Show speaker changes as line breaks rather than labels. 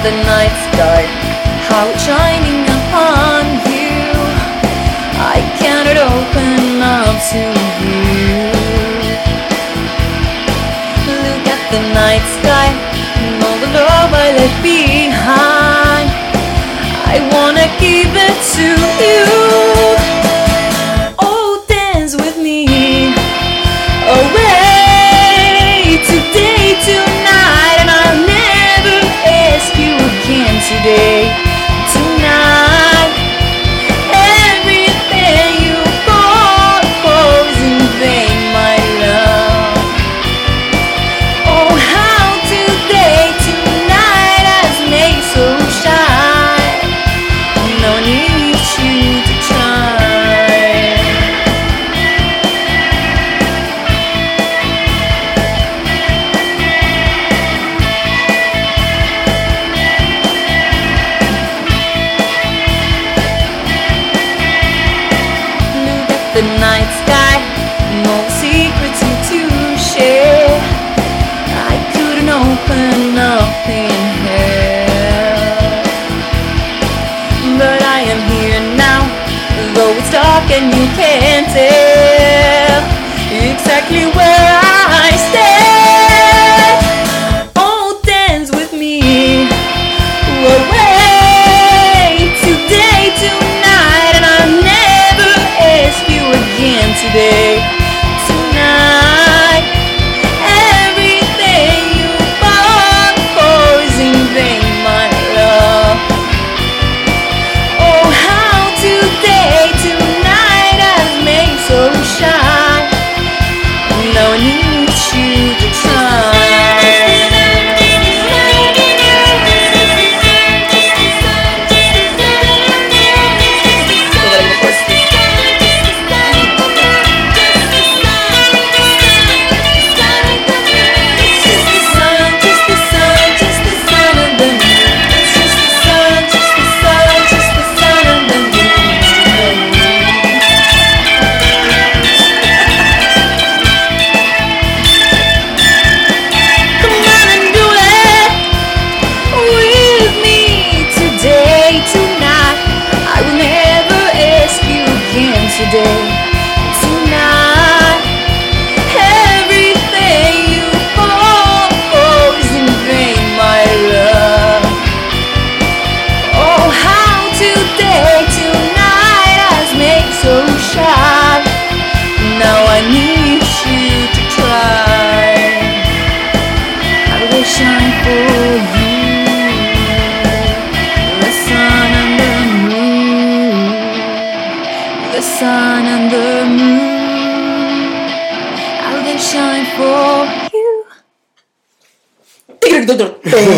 the night sky, how it's shining upon you. I cannot open up to you. Look at the night sky and all the love I left behind. I wanna give it to you. Oh, dance with me away today, tonight, and I'll never ask you again today, tonight. Everything you thought was in vain, my love. Oh, how today, tonight has made so shine. No need you to try. Look at the night sky, no secrets you to share. I couldn't open up in hell, but I am here now, though it's dark and you can't tell exactly where I stand. Oh, dance with me away today, tonight, and I'll never ask you again today, tonight. Everything you fought for is in vain, my love. Oh, how today, tonight has made so shine. No need you to try. Today, tonight, everything you fought for is in vain, my love. Oh, how today, tonight has made so shine. Now I need you to try. I will shine for you, the sun and the moon, the sun and the moon. I will shine for you.